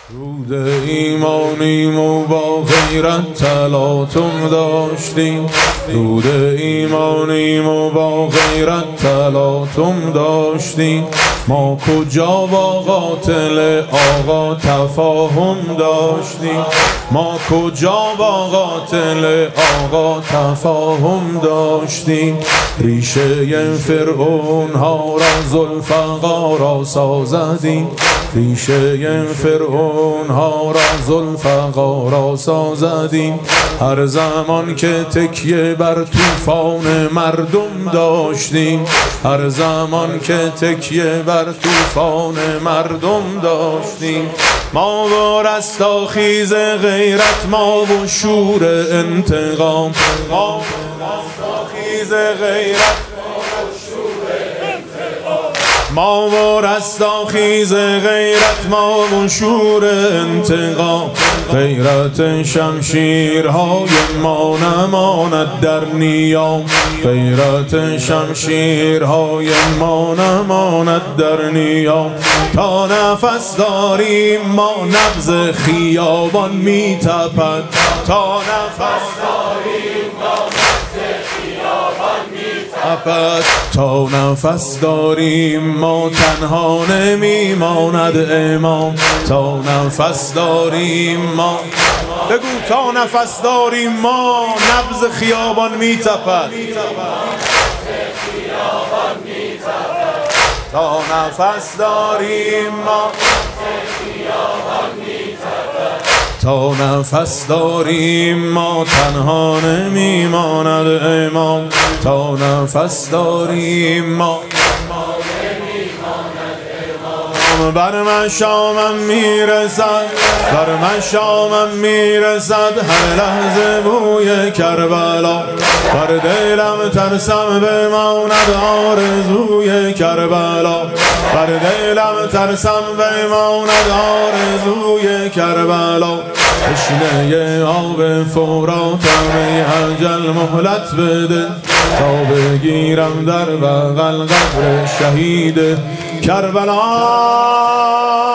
رود ایمانیم و با غیرت تلاطم داشتیم، رود ایمانیم و با غیرت تلاطم داشتیم. ما کجا با قاتل آقا تفاهم داشتیم، ما کجا با قاتل آقا تفاهم داشتیم. ریشه فرعون ها را ذوالفقار سازدیم، ریشه فرعون ها را ذوالفقار سازدیم. هر زمان که تکیه بر طوفان مردم داشتیم، هر زمان که تکیه بر طوفان مردم داشتیم. ما و رستاخیز غیرت، ما و شور انتقام، ما و رستاخیز غیرت، ما و رستاخیز غیرت، ما و شور انتقام. غیرت شمشیرهای ما نماند در نیام، غیرت شمشیرهای ما نماند در نیام. تا نفس داریم ما نبض خیابان میتپد، تا نفس داریم ما نبض خیابان میتپد. تا نفس داریم ما تنها نمیماند امام، تا نفس داریم ما، بگو تا نفس داریم ما نبض خیابان میتپد، تا نفس داریم ما، تا نفس داریم ما تنها نمیماند امام، تا نفس داریم ما. بر من شامم میرسد، بر من شامم میرسد هر لحظه بوی کربلا. بر دلم ترسم بماند آرزوی کربلا، بر دلم ترسم بماند آرزوی کربلا. تشنه آب فراتم ای اجل مهلت بده، تا بگیرم در بغل قبر شهید کربلا.